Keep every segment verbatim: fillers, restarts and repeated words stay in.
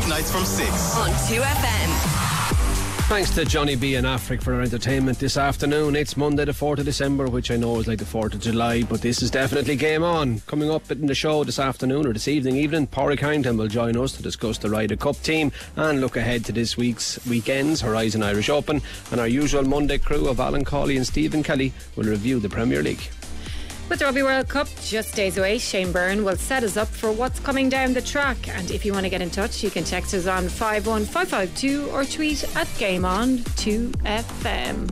Weeknights from six on two F M. Thanks to Johnny B and Afric for our entertainment this afternoon. It's Monday the fourth of December, which I know is like the fourth of July, but this is definitely Game On. Coming up in the show this afternoon or this evening even, Pádraig Harrington will join us to discuss the Ryder Cup team and look ahead to this week's weekend's Horizon Irish Open, and our usual Monday crew of Alan Cawley and Stephen Kelly will review the Premier League. With the Rugby World Cup just days away, Shane Byrne will set us up for what's coming down the track. And if you want to get in touch, you can text us on five one five five two or tweet at Game On two F M.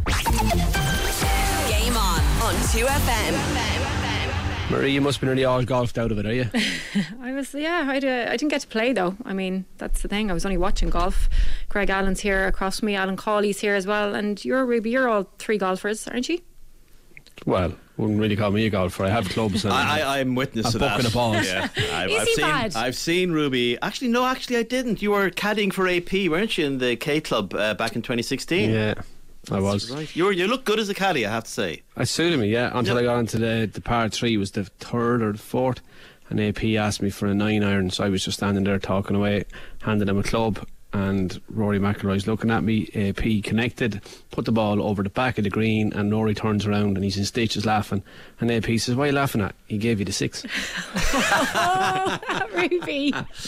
Game On on two F M. Marie, you must be nearly all golfed out of it, are you? I was, yeah, I, uh, I didn't get to play though. I mean, that's the thing. I was only watching golf. Greg Allen's here across from me, Alan Cawley's here as well. And you're, Ruby, you're all three golfers, aren't you? Well, wouldn't really call me a golfer. I have clubs. And I, I, I'm witness a to book that. and a balls. Yeah, I've, Is I've he seen, bad? I've seen Ruby. Actually, no, actually, I didn't. You were caddying for A P, weren't you, in the K Club uh, back in twenty sixteen? Yeah, I was. Right. You were, you look good as a caddy, I have to say. I suited me, yeah, until Yep. I got into the, the par three, was the third or the fourth, and A P asked me for a nine iron, so I was just standing there talking away, handing him a club, and Rory McIlroy's looking at me. A P connected, put the ball over the back of the green, and Rory turns around and he's in stitches laughing, and A P says, "What are you laughing at? He gave you the six." Oh, Ruby.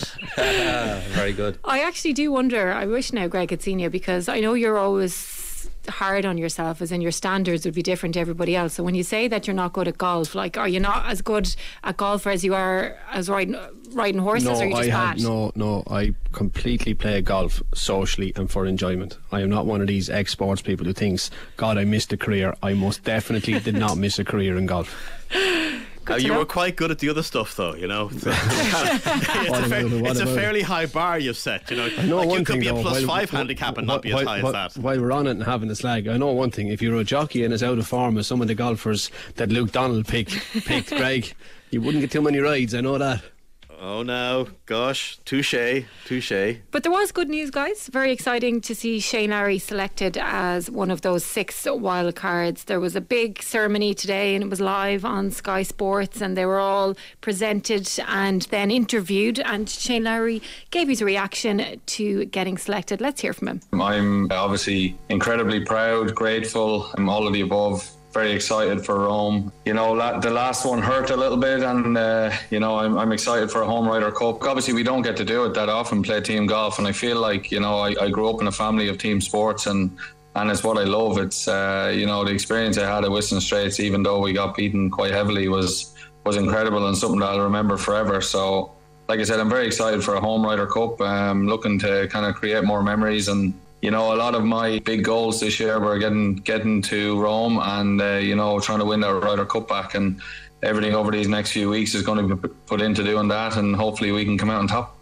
Very good. I actually do wonder, I wish now Greg had seen you, because I know you're always hard on yourself, as in your standards would be different to everybody else. So when you say that you're not good at golf, like, are you not as good at golf as you are as riding riding horses, No, or are you just I bad? have, no, no. I completely play golf socially and for enjoyment. I am not one of these ex-sports people who thinks, God, I missed a career. I most definitely did not miss a career in golf. Uh, you know. were quite good at the other stuff, though, you know. it's a, What fair- about it? What it's a about it? fairly high bar you've set, you know. I know like one you could thing, be a though, plus while- five while- handicap and not be as while- high while- as that. While we're on it and having a slag, I know one thing: if you're a jockey and is out of form as some of the golfers that Luke Donald picked, picked Greg, you wouldn't get too many rides. I know that. Oh no, gosh, touche, touche. But there was good news, guys. Very exciting to see Shane Lowry selected as one of those six wild cards. There was a big ceremony today and it was live on Sky Sports, and they were all presented and then interviewed, and Shane Lowry gave his reaction to getting selected. Let's hear from him. I'm obviously incredibly proud, grateful, and all of the above. Very excited for Rome. You know, la- the last one hurt a little bit, and uh, you know, I'm, I'm excited for a home Ryder Cup. Obviously, we don't get to do it that often, play team golf, and I feel like, you know, I, I grew up in a family of team sports, and and it's what I love. It's uh, you know, the experience I had at Whistling Straits, even though we got beaten quite heavily, was was incredible and something that I'll remember forever. So, like I said, I'm very excited for a home Ryder Cup. I'm looking to kind of create more memories, and you know, a lot of my big goals this year were getting getting to Rome and, uh, you know, trying to win that Ryder Cup back, and everything over these next few weeks is going to be put into doing that, and hopefully we can come out on top.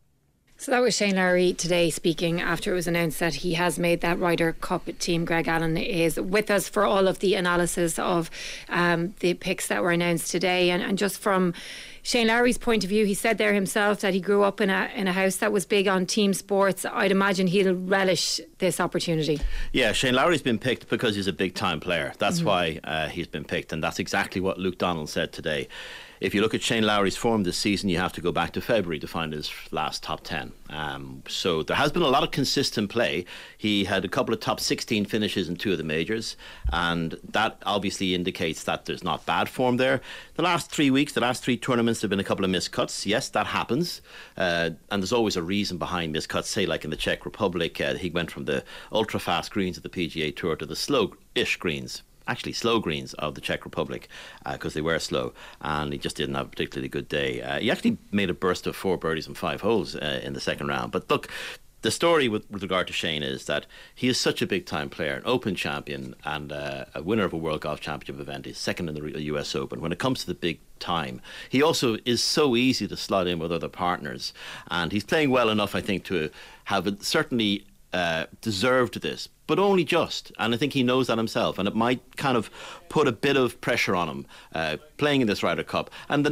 So that was Shane Lowry today speaking after it was announced that he has made that Ryder Cup team. Greg Allen is with us for all of the analysis of um, the picks that were announced today, and, and just from Shane Lowry's point of view, he said there himself that he grew up in a in a house that was big on team sports. I'd imagine he'll relish this opportunity. Yeah, Shane Lowry's been picked because he's a big time player. That's mm-hmm. why uh, he's been picked, and that's exactly what Luke Donald said today. If you look at Shane Lowry's form this season, you have to go back to February to find his last top ten. Um, so there has been a lot of consistent play. He had a couple of top sixteen finishes in two of the majors, and that obviously indicates that there's not bad form there. The last three weeks, the last three tournaments, there have been a couple of missed cuts. Yes, that happens, uh, and there's always a reason behind missed cuts. Say, like in the Czech Republic, uh, he went from the ultra-fast greens of the P G A Tour to the slow-ish greens. Actually slow greens of the Czech Republic, because uh, they were slow, and he just didn't have a particularly good day. Uh, he actually made a burst of four birdies and five holes uh, in the second round. But look, the story with, with regard to Shane is that he is such a big time player, an Open champion and uh, a winner of a World Golf Championship event. He's second in the U S Open. When it comes to the big time, he also is so easy to slot in with other partners, and he's playing well enough, I think, to have a, certainly uh, deserved this, but only just, and I think he knows that himself, and it might kind of put a bit of pressure on him uh, playing in this Ryder Cup. And the next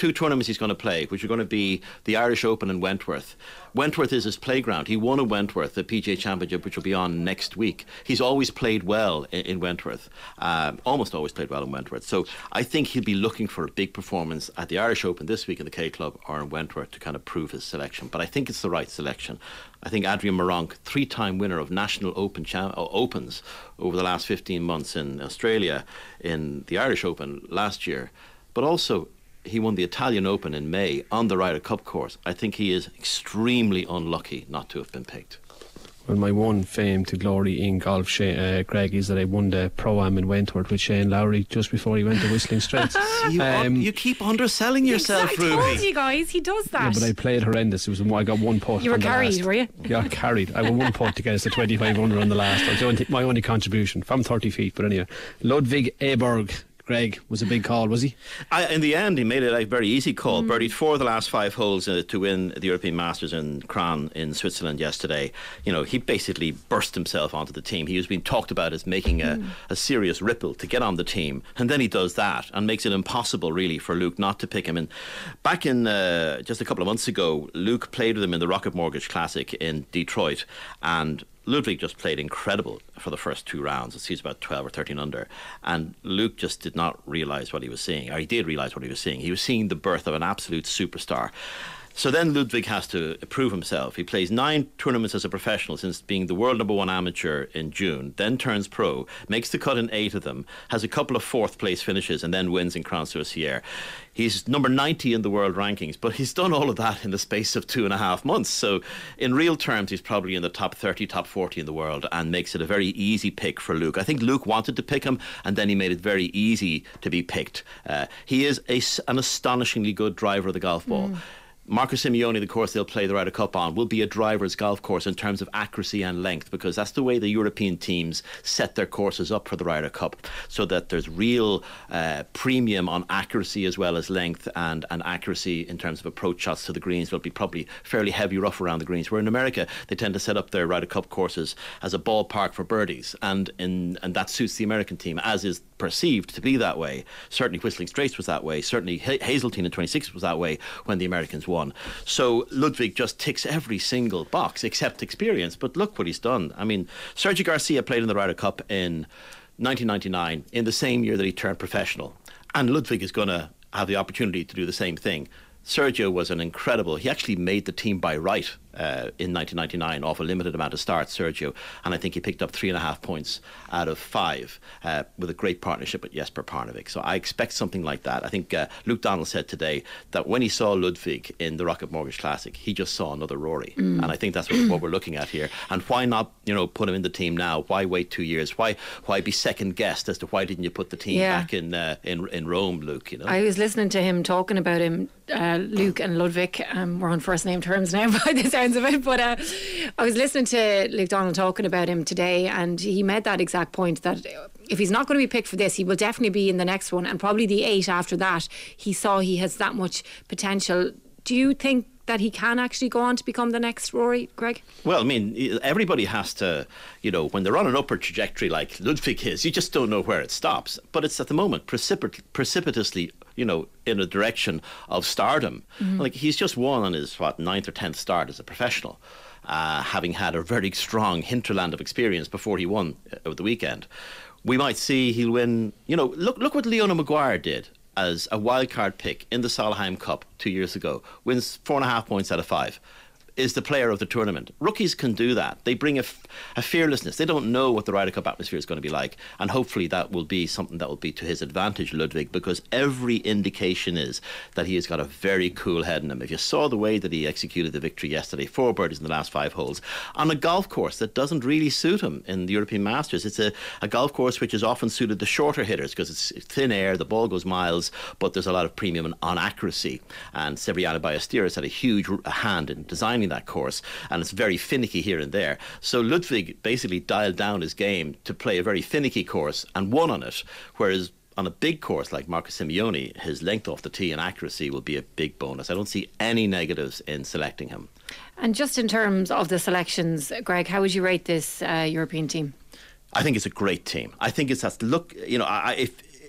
two tournaments he's going to play, which are going to be the Irish Open and Wentworth. Wentworth is his playground. He won a Wentworth, the P G A Championship, which will be on next week. He's always played well in, in Wentworth, um, almost always played well in Wentworth. So I think he'll be looking for a big performance at the Irish Open this week in the K Club or in Wentworth to kind of prove his selection. But I think it's the right selection. I think Adrian Meronk, three-time winner of National Open Cham- Opens over the last fifteen months in Australia, in the Irish Open last year, but also he won the Italian Open in May on the Ryder Cup course. I think he is extremely unlucky not to have been picked. Well, my one fame to glory in golf, Shane, uh, Greg, is that I won the Pro-Am in Wentworth with Shane Lowry just before he went to Whistling Straits. you, um, you keep underselling yourself, exactly. Ruby. I told you guys, he does that. Yeah, but I played horrendous. It was I got one putt. You were on the carried, last. were you? Yeah, carried. I won one putt to get us to twenty-five under on the last. That was only, my only contribution from thirty feet. But anyway, Ludwig Aberg. Greg, was a big call, was he? I, in the end, he made it a very easy call. Mm. Birdied four of the last five holes uh, to win the European Masters in Cran in Switzerland yesterday. You know, he basically burst himself onto the team. He was being talked about as making a, mm. a serious ripple to get on the team, and then he does that and makes it impossible, really, for Luke not to pick him. And back in uh, just a couple of months ago, Luke played with him in the Rocket Mortgage Classic in Detroit, and Ludwig just played incredible for the first two rounds. He's about twelve or thirteen under. And Luke just did not realise what he was seeing. Or he did realise what he was seeing. He was seeing the birth of an absolute superstar. So then Ludwig has to prove himself. He plays nine tournaments as a professional since being the world number one amateur in June, then turns pro, makes the cut in eight of them, has a couple of fourth place finishes, and then wins in Crans-sur-Sierre. He's number ninety in the world rankings, but he's done all of that in the space of two and a half months. So in real terms, he's probably in the top thirty, top forty in the world, and makes it a very easy pick for Luke. I think Luke wanted to pick him, and then he made it very easy to be picked. Uh, he is a, an astonishingly good driver of the golf ball. Mm. Marco Simeone, the course they'll play the Ryder Cup on, will be a driver's golf course in terms of accuracy and length, because that's the way the European teams set their courses up for the Ryder Cup, so that there's real uh, premium on accuracy as well as length, and, and accuracy in terms of approach shots to the greens will be probably fairly heavy rough around the greens, where in America they tend to set up their Ryder Cup courses as a ballpark for birdies, and in, and that suits the American team, as is perceived to be that way. Certainly Whistling Straits was that way. Certainly Hazeltine in twenty-six was that way when the Americans won. So Ludwig just ticks every single box except experience. But look what he's done. I mean, Sergio Garcia played in the Ryder Cup in nineteen ninety-nine, in the same year that he turned professional. And Ludwig is going to have the opportunity to do the same thing. Sergio was an incredible, he actually made the team by right uh, in nineteen ninety-nine off a limited amount of starts, Sergio, and I think he picked up three and a half points out of five uh, with a great partnership with Jesper Parnevik. So I expect something like that. I think uh, Luke Donald said today that when he saw Ludwig in the Rocket Mortgage Classic, he just saw another Rory, mm. and I think that's what, what we're looking at here. And why not, you know, put him in the team now? Why wait two years? Why why be second guessed as to why didn't you put the team yeah. back in uh, in in Rome, Luke? You know, I was listening to him talking about him. Uh, Luke and Ludwig, um, we're on first name terms now by the sounds of it, but uh, I was listening to Luke Donald talking about him today, and he made that exact point that if he's not going to be picked for this, he will definitely be in the next one, and probably the eight after that. He saw he has that much potential. Do you think that he can actually go on to become the next Rory, Greg? Well, I mean, everybody has to, you know, when they're on an upward trajectory like Ludwig is, you just don't know where it stops. But it's at the moment precipit- precipitously, you know, in a direction of stardom. Mm-hmm. Like, he's just won on his, what, ninth or tenth start as a professional, uh, having had a very strong hinterland of experience before he won over the weekend. We might see he'll win, you know, look, look what Leona Maguire did as a wildcard pick in the Solheim Cup two years ago, wins four and a half points out of five, is the player of the tournament. Rookies can do that. They bring a, f- a fearlessness. They don't know what the Ryder Cup atmosphere is going to be like, and hopefully that will be something that will be to his advantage, Ludwig, because every indication is that he has got a very cool head in him. If you saw the way that he executed the victory yesterday, four birdies in the last five holes, on a golf course that doesn't really suit him in the European Masters. It's a, a golf course which is often suited the shorter hitters because it's thin air, the ball goes miles, but there's a lot of premium on accuracy. And Severiano Ballesteros had a huge hand in designing that course, and it's very finicky here and there. So Ludwig basically dialed down his game to play a very finicky course and won on it, whereas on a big course like Marco Simeone, his length off the tee and accuracy will be a big bonus. I don't see any negatives in selecting him. And just in terms of the selections, Greg, how would you rate this uh, European team? I think it's a great team. I think it's that look, you know, I, if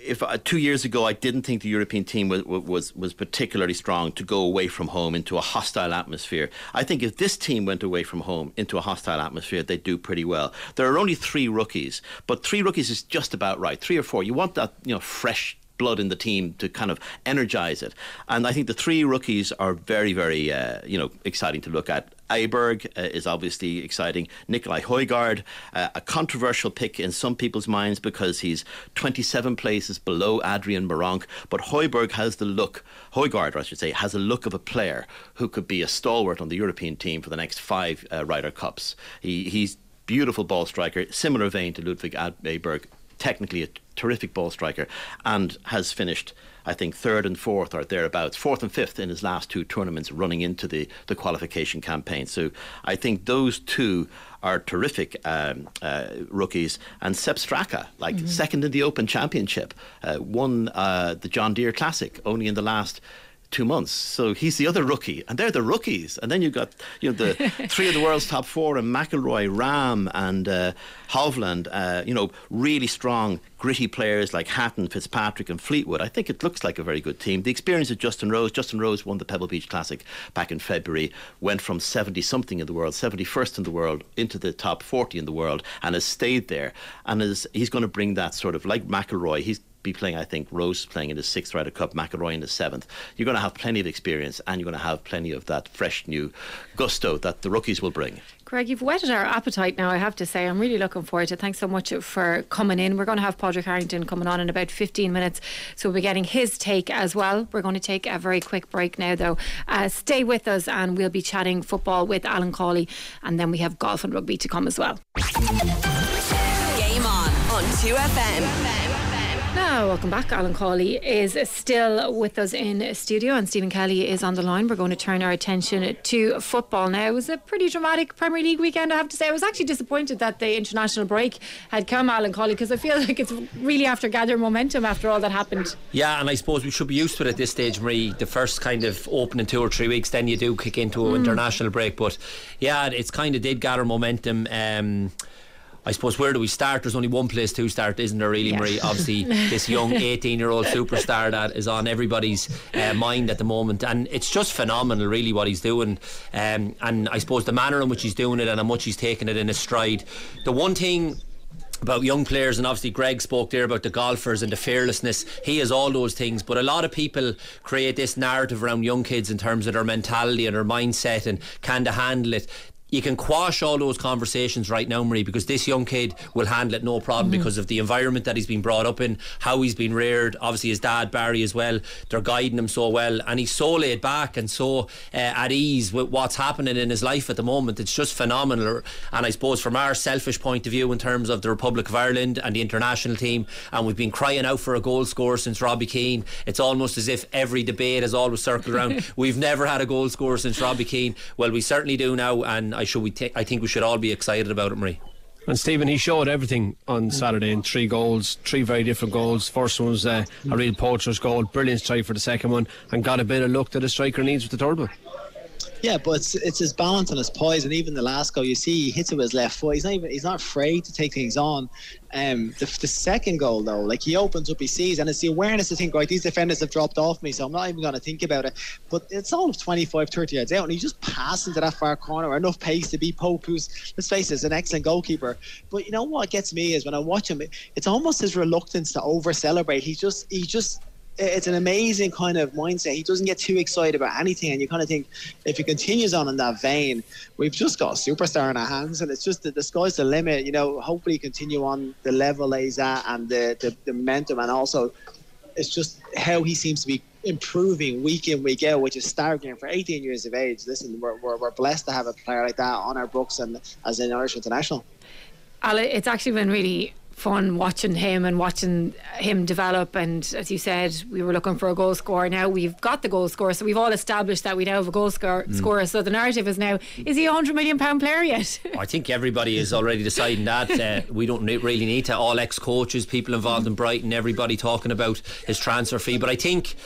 if uh, two years ago I didn't think the European team was, was was particularly strong to go away from home into a hostile atmosphere. I think if this team went away from home into a hostile atmosphere, they'd do pretty well. There are only three rookies, but three rookies is just about right. Three or four. You want that, you know, fresh blood in the team to kind of energise it. And I think the three rookies are very, very, uh, you know, exciting to look at. Aberg uh, is obviously exciting. Nikolai Højgaard, uh, a controversial pick in some people's minds because he's twenty-seven places below Adrian Meronk. But Højgaard has the look, Højgaard, I should say, has a look of a player who could be a stalwart on the European team for the next five uh, Ryder Cups. He, he's beautiful ball striker, similar vein to Ludwig Aberg. Technically a terrific ball striker, and has finished, I think, third and fourth or thereabouts, fourth and fifth in his last two tournaments running into the, the qualification campaign. So I think those two are terrific um, uh, rookies. And Sepp Straka, like mm-hmm. second in the Open Championship, uh, won uh, the John Deere Classic only in the last two months. So he's the other rookie, and they're the rookies. And then you've got, you know, the three of the world's top four, and McIlroy, Rahm and uh, Hovland, uh, you know, really strong, gritty players like Hatton, Fitzpatrick and Fleetwood. I think it looks like a very good team. The experience of Justin Rose. Justin Rose won the Pebble Beach Classic back in February, went from seventy-something in the world, seventy-first in the world, into the top forty in the world, and has stayed there. And is he's going to bring that sort of, like McIlroy, he's be playing, I think, Rose playing in his sixth Ryder Cup, McIlroy in his seventh. You're going to have plenty of experience, and you're going to have plenty of that fresh new gusto that the rookies will bring. Greg, you've whetted our appetite now, I have to say. I'm really looking forward to it. Thanks so much for coming in. We're going to have Padraig Harrington coming on in about fifteen minutes, so we'll be getting his take as well. We're going to take a very quick break now, though. Uh, stay with us, and we'll be chatting football with Alan Cawley, and then we have golf and rugby to come as well. Game on on two F M. Now, welcome back. Alan Cawley is still with us in studio, and Stephen Kelly is on the line. We're going to turn our attention to football now. It was a pretty dramatic Premier League weekend, I have to say. I was actually disappointed that the international break had come, Alan Cawley, because I feel like it's really after gathering momentum after all that happened. Yeah, and I suppose we should be used to it at this stage, Marie. The first kind of opening two or three weeks, then you do kick into an mm. international break. But yeah, it's kind of did gather momentum. Um I suppose, where do we start? There's only one place to start, isn't there, really, yeah. Marie? Obviously, this young eighteen-year-old superstar that is on everybody's uh, mind at the moment, and it's just phenomenal, really, what he's doing. Um, and I suppose the manner in which he's doing it and how much he's taking it in his stride. The one thing about young players, and obviously Greg spoke there about the golfers and the fearlessness, he has all those things, but a lot of people create this narrative around young kids in terms of their mentality and their mindset and can they handle it. You can quash all those conversations right now, Marie, because this young kid will handle it no problem mm-hmm. because of the environment that he's been brought up in, how he's been reared. Obviously his dad Barry as well, they're guiding him so well, and he's so laid back and so uh, at ease with what's happening in his life at the moment. It's just phenomenal. And I suppose from our selfish point of view in terms of the Republic of Ireland and the international team, and we've been crying out for a goal scorer since Robbie Keane. It's almost as if every debate has always circled around we've never had a goal scorer since Robbie Keane. Well, we certainly do now, and I should we t- I think we should all be excited about it, Marie. And Stephen, he showed everything on Saturday in three goals, three very different goals. First one was uh, a real poacher's goal, brilliant strike for the second one, and got a bit of luck that a striker needs with the third one. Yeah, but it's, it's his balance and his poise, and even the last goal, you see he hits it with his left foot. He's not even he's not afraid to take things on. Um, the, the second goal though, like he opens up, he sees, and it's the awareness to think, right, these defenders have dropped off me, so I'm not even going to think about it. But it's all of twenty-five, thirty yards out, and he just passes into that far corner, enough pace to beat Pope, who's, let's face it, is an excellent goalkeeper. But you know what gets me is when I watch him, it's almost his reluctance to over celebrate. He just he just. It's an amazing kind of mindset. He doesn't get too excited about anything, and you kind of think if he continues on in that vein, we've just got a superstar in our hands, and it's just that the sky's the limit. You know, hopefully continue on the level he's at and the, the, the momentum, and also it's just how he seems to be improving week in, week out, which is staggering for eighteen years of age. Listen, we're, we're, we're blessed to have a player like that on our books and as an Irish international. Alan, it's actually been really fun watching him and watching him develop, and as you said, we were looking for a goal scorer. Now we've got the goal scorer, so we've all established that we now have a goal scorer, mm. scorer. So the narrative is now, is he a hundred million pound player yet? I think everybody is already deciding that. Uh, we don't really need to, all ex-coaches, people involved in Brighton, everybody talking about his transfer fee. But I think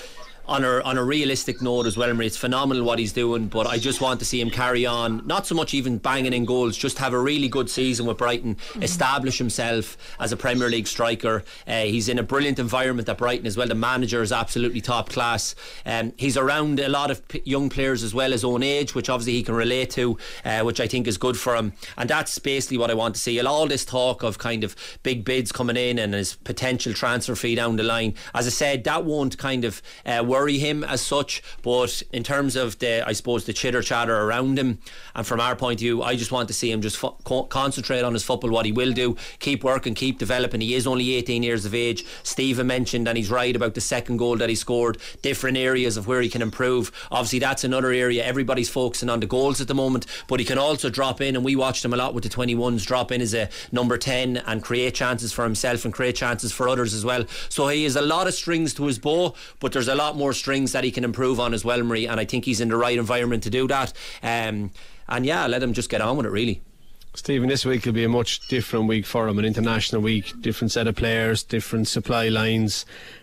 on a on a realistic note as well, Marie, it's phenomenal what he's doing, but I just want to see him carry on, not so much even banging in goals, just have a really good season with Brighton, mm-hmm. establish himself as a Premier League striker. Uh, he's in a brilliant environment at Brighton as well. The manager is absolutely top class. Um, he's around a lot of p- young players as well, his own age, which obviously he can relate to, uh, which I think is good for him, and that's basically what I want to see. All this talk of kind of big bids coming in and his potential transfer fee down the line, as I said, that won't kind of uh, worry him as such, but in terms of the, I suppose, the chitter chatter around him, and from our point of view, I just want to see him just fo- co- concentrate on his football, what he will do, keep working, keep developing. He is only eighteen years of age. Stephen mentioned, and he's right about the second goal that he scored, different areas of where he can improve. Obviously that's another area, everybody's focusing on the goals at the moment, but he can also drop in, and we watched him a lot with the twenty-ones, drop in as a number ten and create chances for himself and create chances for others as well. So he has a lot of strings to his bow, but there's a lot more strings that he can improve on as well, Marie, and I think he's in the right environment to do that. Um, and yeah, let him just get on with it, really. Stephen, this week will be a much different week for him, an international week, different set of players, different supply lines,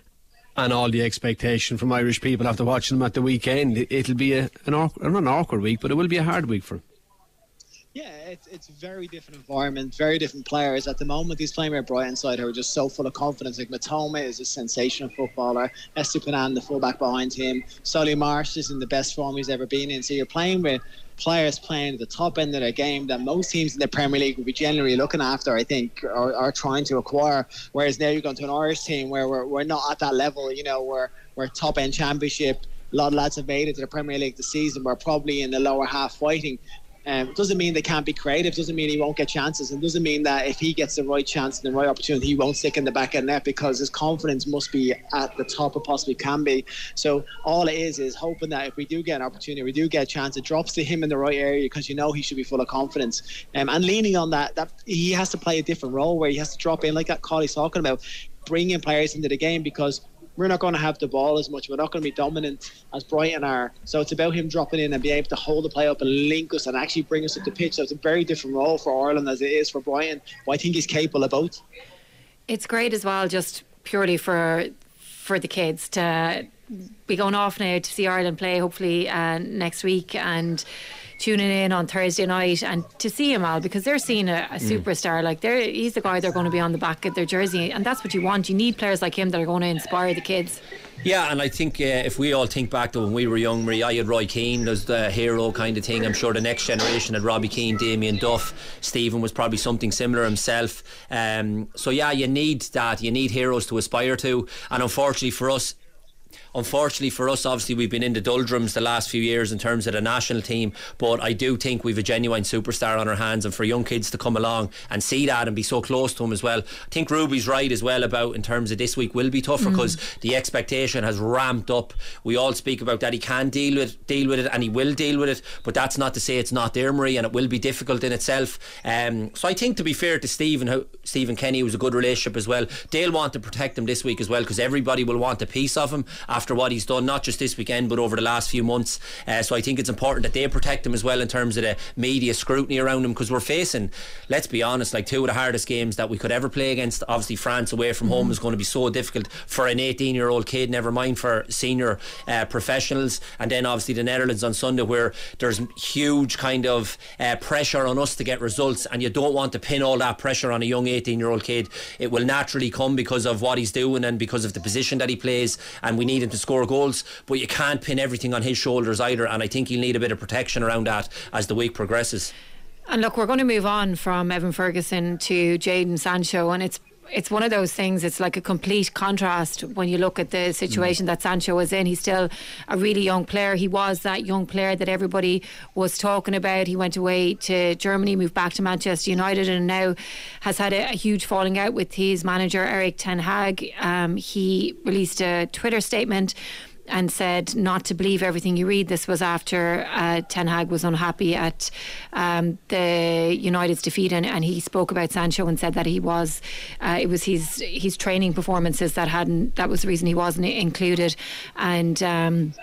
and all the expectation from Irish people after watching them at the weekend. It'll be a, an, awkward, not an awkward week, but it will be a hard week for him. Yeah, it's it's a very different environment, very different players. At the moment, he's playing with Brighton side who are just so full of confidence. Like Matoma is a sensational footballer. Estupiñán, the fullback behind him. Solly Marsh is in the best form he's ever been in. So you're playing with players playing at the top end of their game that most teams in the Premier League will be generally looking after, I think, or are trying to acquire. Whereas now you're going to an Irish team where we're we're not at that level. You know, we're we're top end championship. A lot of lads have made it to the Premier League this season. We're probably in the lower half fighting. Um, it doesn't mean they can't be creative, doesn't mean he won't get chances, and doesn't mean that if he gets the right chance and the right opportunity he won't stick in the back of the net, because his confidence must be at the top it possibly can be. So all it is is hoping that if we do get an opportunity, we do get a chance, it drops to him in the right area, because you know he should be full of confidence, um, and leaning on that, that he has to play a different role where he has to drop in, like that Colley's talking about, bringing players into the game, because we're not going to have the ball as much. We're not going to be dominant as Brighton are. So it's about him dropping in and being able to hold the play up and link us and actually bring us up the pitch. So it's a very different role for Ireland as it is for Brighton. But I think he's capable of both. It's great as well, just purely for for the kids to be going off now to see Ireland play, hopefully uh, next week, and tuning in on Thursday night and to see him all, because they're seeing a, a superstar. Like they're, he's the guy they're going to be on the back of their jersey, and that's what you want. You need players like him that are going to inspire the kids. Yeah, and I think uh, if we all think back to when we were young, Marie, I had Roy Keane as the hero kind of thing. I'm sure the next generation had Robbie Keane, Damien Duff. Stephen was probably something similar himself. Um, so yeah, you need that. You need heroes to aspire to, and unfortunately for us, Unfortunately for us, obviously we've been in the doldrums the last few years in terms of the national team, but I do think we've a genuine superstar on our hands, and for young kids to come along and see that and be so close to him as well. I think Ruby's right as well about in terms of this week will be tougher, because mm. the expectation has ramped up. We all speak about that he can deal with deal with it, and he will deal with it, but that's not to say it's not there, Marie, and it will be difficult in itself. Um, so I think, to be fair to Stephen, how Stephen Kenny was a good relationship as well. They'll want to protect him this week as well, because everybody will want a piece of him after after what he's done, not just this weekend but over the last few months. Uh, so I think it's important that they protect him as well in terms of the media scrutiny around him, because we're facing, let's be honest, like two of the hardest games that we could ever play against. Obviously France away from home mm. is going to be so difficult for an eighteen year old kid, never mind for senior uh, professionals, and then obviously the Netherlands on Sunday, where there's huge kind of uh, pressure on us to get results, and you don't want to pin all that pressure on a young eighteen year old kid. It will naturally come because of what he's doing and because of the position that he plays, and we need him to score goals, but you can't pin everything on his shoulders either, and I think he'll need a bit of protection around that as the week progresses. And look, we're going to move on from Evan Ferguson to Jadon Sancho, and it's it's one of those things, it's like a complete contrast when you look at the situation mm. that Sancho is in. He's still a really young player. He was that young player that everybody was talking about. He went away to Germany, moved back to Manchester United, and now has had a, a huge falling out with his manager Erik ten Hag. Um, he released a Twitter statement and said not to believe everything you read. This was after uh, Ten Hag was unhappy at um, the United's defeat, and, and he spoke about Sancho and said that he was uh, it was his his training performances that hadn't that was the reason he wasn't included. And um,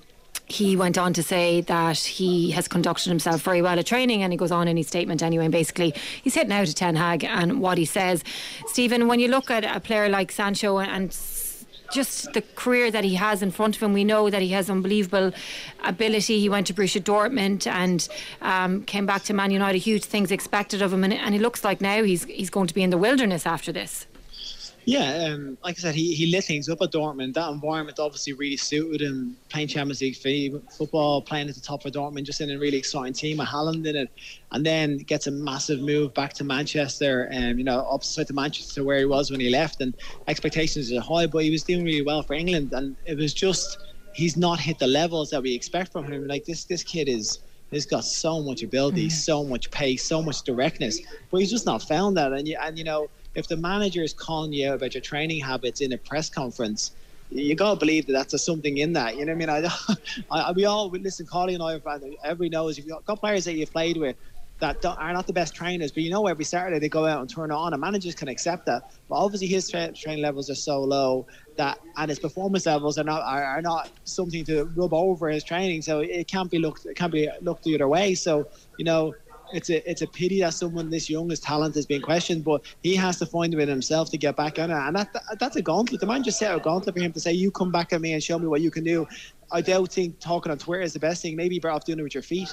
he went on to say that he has conducted himself very well at training, and he goes on in his statement anyway, and basically he's hitting out at Ten Hag and what he says. Stephen, when you look at a player like Sancho and just the career that he has in front of him. We know that he has unbelievable ability. He went to Borussia Dortmund and um, came back to Man United. Huge things expected of him, and, and it looks like now he's he's going to be in the wilderness after this. Yeah, um, like I said, he, he lit things up at Dortmund. That environment obviously really suited him. Playing Champions League football, playing at the top for Dortmund, just in a really exciting team with Haaland in it, and then gets a massive move back to Manchester, and um, you know, opposite to Manchester where he was when he left, and expectations are high, but he was doing really well for England, and it was just he's not hit the levels that we expect from him. Like this, this kid is. He's got so much ability, mm. so much pace, so much directness, but he's just not found that. And you, and you know, if the manager is calling you out about your training habits in a press conference, you gotta believe that that's a something in that. You know what I mean? I, I we all listen. Carly and I, everybody knows if you've got players that you've played with that don't, are not the best trainers, but you know every Saturday they go out and turn it on, and managers can accept that. But obviously his tra- training levels are so low that, and his performance levels are not are, are not something to rub over his training. So it can't be looked it can't be looked the other way. So you know. It's a it's a pity that someone this young, his talent is being questioned, but he has to find it in himself to get back on it. And that, that that's a gauntlet. The man just set a gauntlet for him to say, you come back at me and show me what you can do. I don't think talking on Twitter is the best thing. Maybe you're better off doing it with your feet.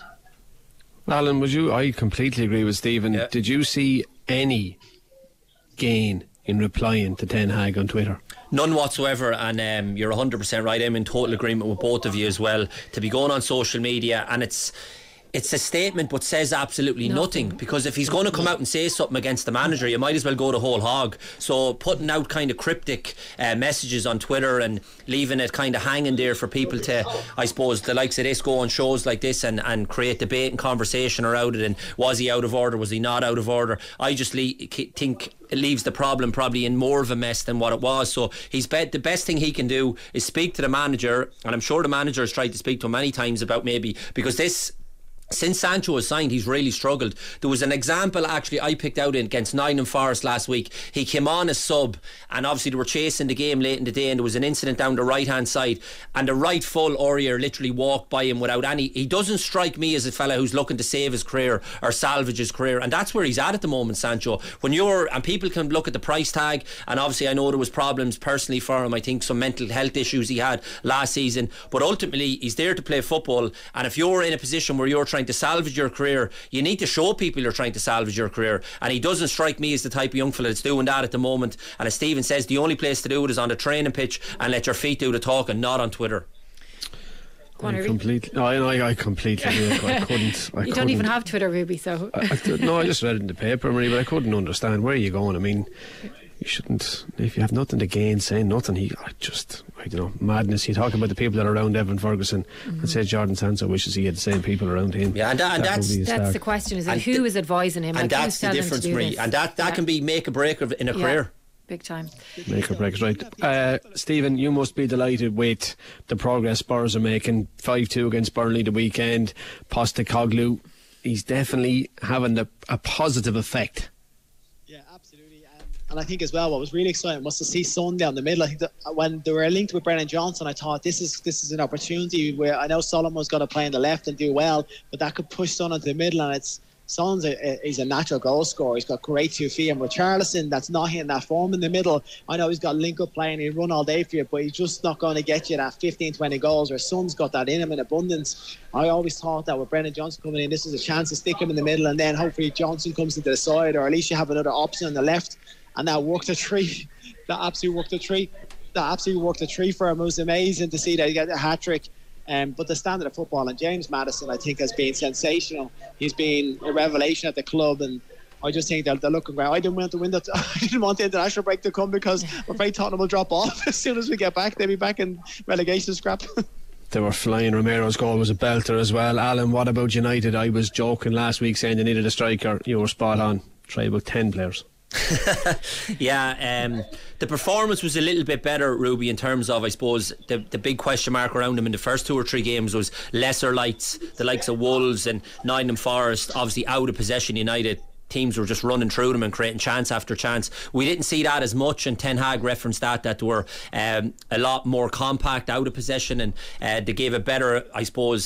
Alan, would you? I completely agree with Stephen. Yeah. Did you see any gain in replying to Ten Hag on Twitter? None whatsoever, and um, you're one hundred percent right. I'm in total agreement with both of you as well. To be going on social media, and it's It's a statement but says absolutely nothing. nothing because if he's going to come out and say something against the manager, you might as well go the whole hog. So putting out kind of cryptic uh, messages on Twitter and leaving it kind of hanging there for people to, I suppose, the likes of this go on shows like this and, and create debate and conversation around it, and was he out of order, was he not out of order, I just le- think it leaves the problem probably in more of a mess than what it was. So he's bet the best thing he can do is speak to the manager, and I'm sure the manager has tried to speak to him many times about maybe, because this, since Sancho was signed, he's really struggled. There was an example actually I picked out against Nottingham Forest last week. He came on as sub, and obviously they were chasing the game late in the day, and there was an incident down the right hand side, and the right full Aurier literally walked by him without any. He doesn't strike me as a fella who's looking to save his career or salvage his career, and that's where he's at at the moment, Sancho. When you're, and people can look at the price tag, and obviously I know there was problems personally for him. I think some mental health issues he had last season, but ultimately he's there to play football, and if you're in a position where you're trying to salvage your career, you need to show people you're trying to salvage your career, and he doesn't strike me as the type of young fella that's doing that at the moment. And as Stephen says, the only place to do it is on the training pitch and let your feet do the talking, not on Twitter. I completely, no, I, I completely agree. I couldn't. I you couldn't. don't even have Twitter, Ruby. So I, I, no, I just read it in the paper, Marie, but I couldn't understand where are you going. I mean, you shouldn't. If you have nothing to gain, saying nothing. He, I just, I don't know, madness. You talk about the people that are around Evan Ferguson, mm-hmm. and say Jordan Sancho wishes he had the same people around him. Yeah, and, that, and that that's that's the question: is it who is advising him? And like, that's the difference, Marie. And that that yeah. can be make or break in a yeah. career. Big time. Make or break, right. Uh, Stephen, you must be delighted with the progress Spurs are making. five two against Burnley the weekend. Postecoglou, he's definitely having a, a positive effect. Yeah, absolutely. Um, and I think as well, what was really exciting was to see Son down the middle. I think that when they were linked with Brennan Johnson, I thought this is this is an opportunity where I know Solomon's got to play on the left and do well, but that could push Son into the middle, and it's Son's a, he's a natural goal scorer. He's got great two feet. And with Richarlison, that's not hitting that form in the middle. I know he's got link up play and he'll run all day for you, but he's just not going to get you that fifteen, twenty goals. Where Son's got that in him in abundance. I always thought that with Brendan Johnson coming in, this is a chance to stick him in the middle, and then hopefully Johnson comes into the side, or at least you have another option on the left. And that worked a treat. That absolutely worked a treat. That absolutely worked a treat for him. It was amazing to see that he got a hat trick. Um, but the standard of football, and James Maddison, I think, has been sensational. He's been a revelation at the club, and I just think they're, they're looking great. I didn't want the window. To, I didn't want the international break to come because I'm afraid Tottenham will drop off as soon as we get back. They'll be back in relegation scrap. They were flying. Romero's goal was a belter as well. Alan, what about United? I was joking last week saying they needed a striker. You were spot on. Try about ten players. yeah, um, the performance was a little bit better, Ruby, in terms of, I suppose, the, the big question mark around them in the first two or three games was lesser lights, the likes of Wolves and Nottingham Forest, obviously out of possession United. Teams were just running through them and creating chance after chance. We didn't see that as much, and Ten Hag referenced that that were um, a lot more compact out of possession, and uh, they gave a better, I suppose,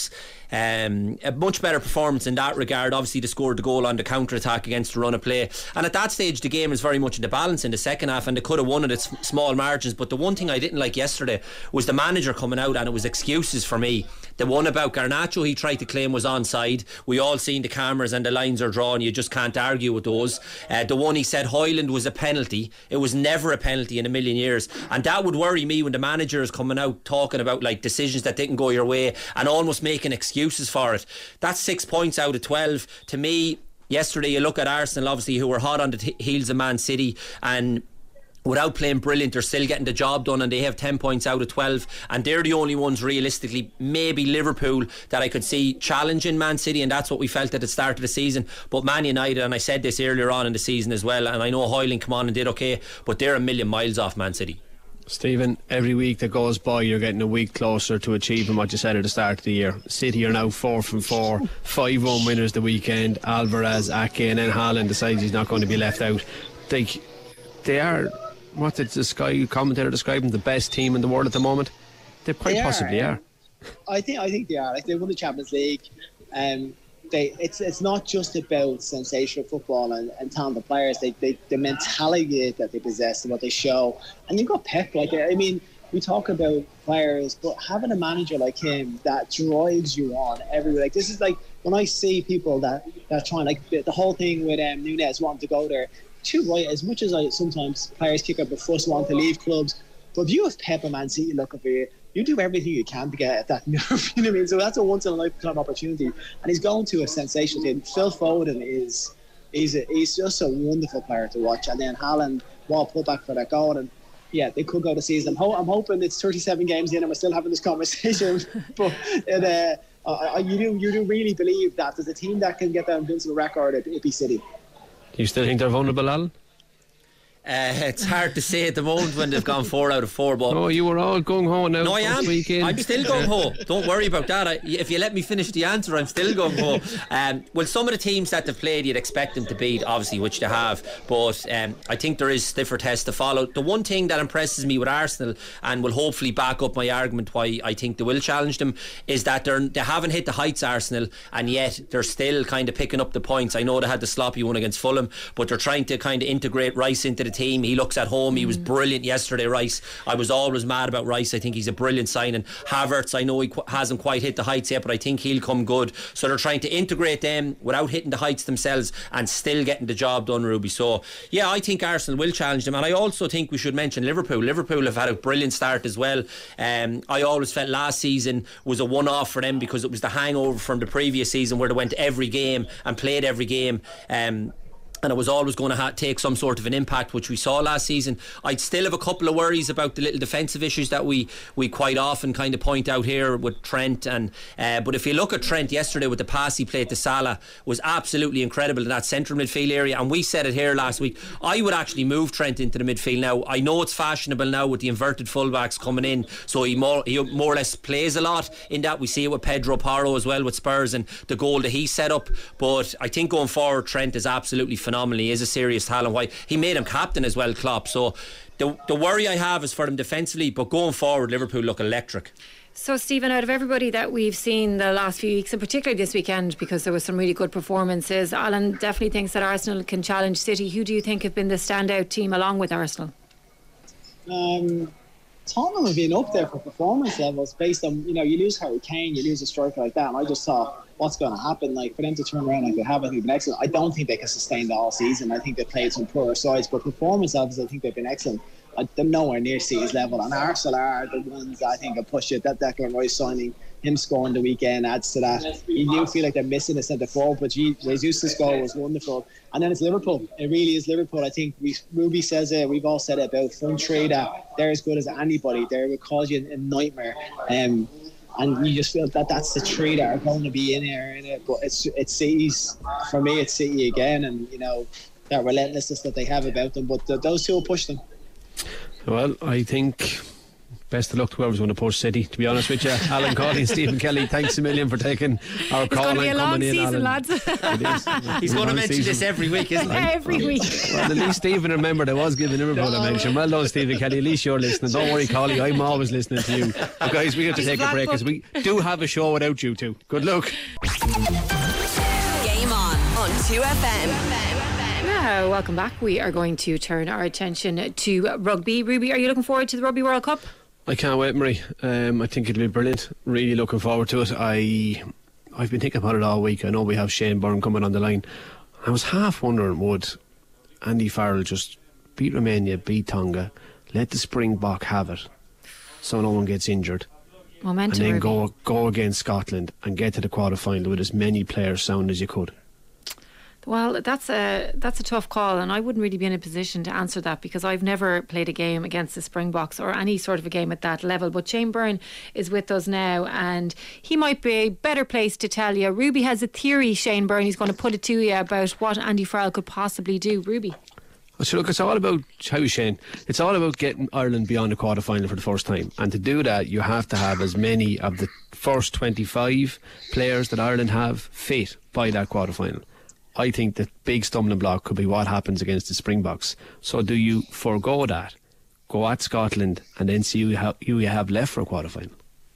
um, a much better performance in that regard. Obviously they scored the goal on the counter-attack against the run of play, and at that stage the game was very much in the balance in the second half, and they could have won it at small margins. But the one thing I didn't like yesterday was the manager coming out, and it was excuses for me. The one about Garnacho he tried to claim was onside. We all seen the cameras and the lines are drawn, you just can't argue with those. Uh, the one he said Hoyland was a penalty, it was never a penalty in a million years, and that would worry me when the manager is coming out talking about like decisions that didn't go your way and almost making excuses for it. That's six points out of twelve. To me, yesterday you look at Arsenal obviously, who were hot on the t- heels of Man City, and without playing brilliant they're still getting the job done, and they have ten points out of twelve, and they're the only ones realistically, maybe Liverpool, that I could see challenging Man City, and that's what we felt at the start of the season. But Man United, and I said this earlier on in the season as well, and I know Hoyland come on and did okay, but they're a million miles off Man City. Stephen, every week that goes by you're getting a week closer to achieving what you said at the start of the year. City are now four from four, five one winners the weekend. Alvarez, Ake, and then Haaland decides he's not going to be left out. They, they are, what did the Sky commentator describe them, the best team in the world at the moment? They quite they possibly are. are. I think I think they are. Like, they won the Champions League. Um, they it's it's not just about sensational football and, and talented players. They, they the mentality that they possess and what they show. And you've got Pep. Like, I mean, we talk about players, but having a manager like him that drives you on everywhere. Like, this is like when I see people that that trying, like the, the whole thing with um, Nunez wanting to go there. Too right. As much as I sometimes players kick up a fuss, want to leave clubs, but if you have Pep and Man City looking for you, you do everything you can to get at that nerve. You know what I mean? So that's a once in a lifetime opportunity, and he's going to a sensational team. Phil Foden is he's a, he's just a wonderful player to watch, and then Haaland, well, put back for that goal, and yeah, they could go to season. I'm, ho- I'm hoping it's thirty-seven games in and we're still having this conversation, but it, uh, uh, you do you do really believe that there's a team that can get that invincible record at Ipswich City. Do you still think they're vulnerable, Alan? Uh, it's hard to say at the moment when they've gone four out of four. But oh, you were all gung-ho now. No, I am. Weekend. I'm still gung-ho. Don't worry about that. I, if you let me finish the answer, I'm still gung-ho. Um, well, some of the teams that they've played, you'd expect them to beat, obviously, which they have. But um, I think there is stiffer tests to follow. The one thing that impresses me with Arsenal, and will hopefully back up my argument why I think they will challenge them, is that they're, they haven't hit the heights, Arsenal, and yet they're still kind of picking up the points. I know they had the sloppy one against Fulham, but they're trying to kind of integrate Rice into the team. He looks at home. He was brilliant yesterday, Rice. I was always mad about Rice. I think he's a brilliant signing. Havertz, I know he qu- hasn't quite hit the heights yet, but I think he'll come good. So they're trying to integrate them without hitting the heights themselves and still getting the job done, Ruby. So yeah, I think Arsenal will challenge them, and I also think we should mention Liverpool. Liverpool have had a brilliant start as well. um, I always felt last season was a one-off for them because it was the hangover from the previous season where they went every game and played every game, um, and it was always going to ha- take some sort of an impact, which we saw last season. I'd still have a couple of worries about the little defensive issues that we, we quite often kind of point out here with Trent. And uh, but if you look at Trent yesterday with the pass he played to Salah, was absolutely incredible in that central midfield area. And we said it here last week, I would actually move Trent into the midfield now. I know it's fashionable now with the inverted fullbacks coming in, so he more, he more or less plays a lot in that. We see it with Pedro Porro as well with Spurs and the goal that he set up. But I think going forward, Trent is absolutely phenomenal. Phenomenally, he is a serious talent. Why he made him captain as well, Klopp. So the the worry I have is for them defensively, but going forward, Liverpool look electric. So Stephen, out of everybody that we've seen the last few weeks, and particularly this weekend because there was some really good performances, Alan definitely thinks that Arsenal can challenge City. Who do you think have been the standout team along with Arsenal? Um, Tottenham have been up there for performance levels based on, you know, you lose Harry Kane, you lose a striker like that, and I just thought, what's going to happen? Like, for them to turn around like they have, I think they've been excellent. I don't think they can sustain the whole season. I think they played some poorer sides, but performance levels, I think they've been excellent. I, they're nowhere near City's level, and Arsenal are the ones that I think have pushed it. That Declan Rice signing, him scoring the weekend adds to that. You do feel like they're missing a centre forward, but Jesus' goal was wonderful. And then it's Liverpool. It really is Liverpool. I think we, Ruby says it, we've all said it about front three, that they're as good as anybody. They will cause you a nightmare. Um, and you just feel that that's the three that are going to be in here. In it. But it's it's City's, for me, it's City again, and you know that relentlessness that they have about them. But the, those two will push them. Well, I think Best of luck to whoever's going to push City, to be honest with you. Alan Cawley and Stephen Kelly, thanks a million for taking our It's call going to be a and long coming in, season, Alan. lads. It is. He's going to mention season. this every week, isn't he? Every week. Well, at least Stephen remembered I was giving Liverpool a mention. Well done, Stephen Kelly. At least you're listening. Don't worry, Collie. I'm always listening to you. But guys, we have to He's take a black break book. because we do have a show without you two. Good luck. Game on on two F M. Now, welcome back. We are going to turn our attention to rugby. Ruby, are you looking forward to the Rugby World Cup? I can't wait, Marie. Um, I think it'll be brilliant. Really looking forward to it. I, I've been thinking about it all week. I know we have Shane Byrne coming on the line. I was half wondering, would Andy Farrell just beat Romania, beat Tonga, let the Springbok have it so no one gets injured, Momentum, and then Ruby. go go against Scotland and get to the quarter final with as many players sound as you could? Well, that's a that's a tough call, and I wouldn't really be in a position to answer that because I've never played a game against the Springboks or any sort of a game at that level. But Shane Byrne is with us now, and he might be a better place to tell you. Ruby has a theory, Shane Byrne. He's going to put it to you about what Andy Farrell could possibly do. Ruby. So look, it's all about how Shane. It's all about getting Ireland beyond the quarter final for the first time, and to do that, you have to have as many of the first twenty-five players that Ireland have fit by that quarter final. I think the big stumbling block could be what happens against the Springboks. So do you forego that, go at Scotland, and then see who you have, who you have left for a quarter final?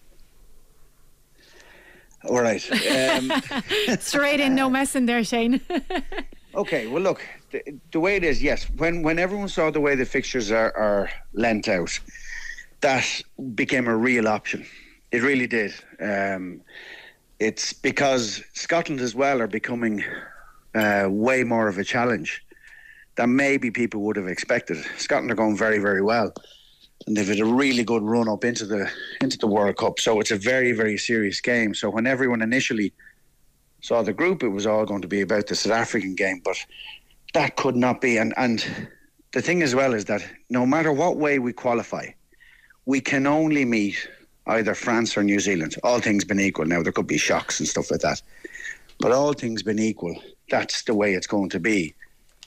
All right. Um, Straight in, no messing there, Shane. okay, well, look, the, the way it is, yes, when, when everyone saw the way the fixtures are, are lent out, that became a real option. It really did. Um, it's because Scotland as well are becoming uh, way more of a challenge than maybe people would have expected. Scotland are going very, very well, and they've had a really good run up into the into the World Cup. So it's a very, very serious game. So when everyone initially saw the group, it was all going to be about the South African game, but that could not be. And and the thing as well is that no matter what way we qualify, we can only meet either France or New Zealand. All things being equal. Now there could be shocks and stuff like that, but all things being equal, that's the way it's going to be.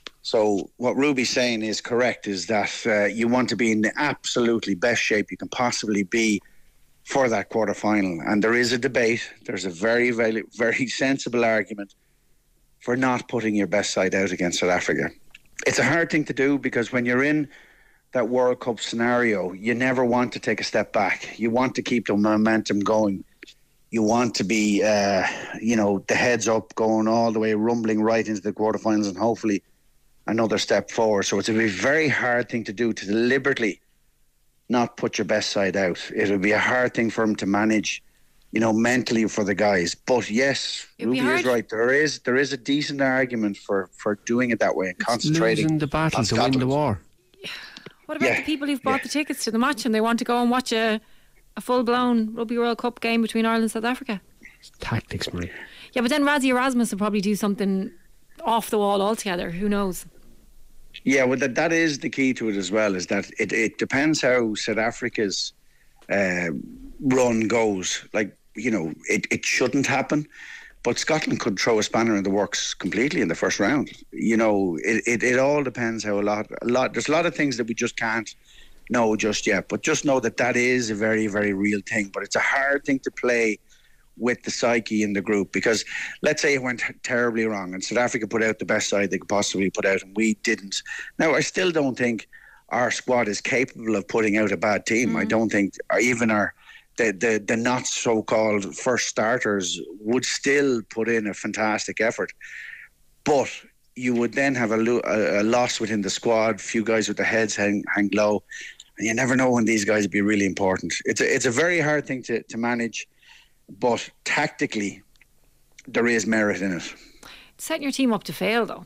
So what Ruby's saying is correct, is that uh, you want to be in the absolutely best shape you can possibly be for that quarter final. And there is a debate. There's a very, very, very sensible argument for not putting your best side out against South Africa. It's a hard thing to do because when you're in that World Cup scenario, you never want to take a step back. You want to keep the momentum going. You want to be, uh, you know, the heads up, going all the way, rumbling right into the quarterfinals, and hopefully another step forward. So it's a very hard thing to do, to deliberately not put your best side out. It would be a hard thing for him to manage, you know, mentally for the guys. But yes, It'd be Ruby is hard. right. There is there is a decent argument for, for doing it that way and It's concentrating losing the battle on to win the Scotland. war. What about Yeah, the people who've bought yeah. the tickets to the match and they want to go and watch a, a full-blown Rugby World Cup game between Ireland and South Africa? It's tactics, Marie. Yeah, but then Razzie Erasmus will probably do something off the wall altogether. Who knows? Yeah, well, that, that is the key to it as well, is that it, it depends how South Africa's uh, run goes. Like, you know, it, it shouldn't happen, but Scotland could throw a spanner in the works completely in the first round. You know, it, it, it all depends how a lot, a lot, there's a lot of things that we just can't know just yet, but just know that that is a very, very real thing. But it's a hard thing to play with the psyche in the group, because let's say it went terribly wrong and South Africa put out the best side they could possibly put out and we didn't. Now, I still don't think our squad is capable of putting out a bad team. I don't think or even our the, the, the not so-called first starters would still put in a fantastic effort. But you would then have a, lo- a, a loss within the squad, few guys with their heads hang, hang low, and you never know when these guys will be really important. It's a, it's a very hard thing to, to manage, but tactically, there is merit in it. Setting your team up to fail, though.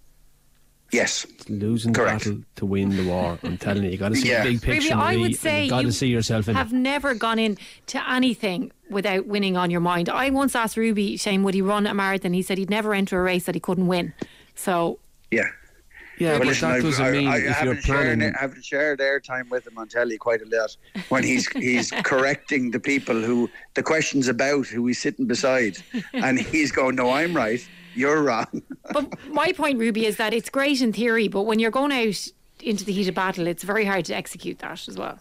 Yes. It's losing Correct. the battle to win the war. I'm telling you, you got to see Yeah. the big Maybe picture. I Marie, would say you got you to see yourself in have it. never gone in to anything without winning on your mind. I once asked Ruby, Shane, would he run a marathon? He said he'd never enter a race that he couldn't win. So, Yeah. Yeah, Well, but listen, that I've- doesn't I, mean I, I if you're haven't shared, planning. I've shared airtime with him on telly quite a lot when he's he's correcting the people who the questions about who he's sitting beside, and he's going, "No, I'm right. You're wrong." but my point, Ruby, is that it's great in theory, but when you're going out into the heat of battle, it's very hard to execute that as well.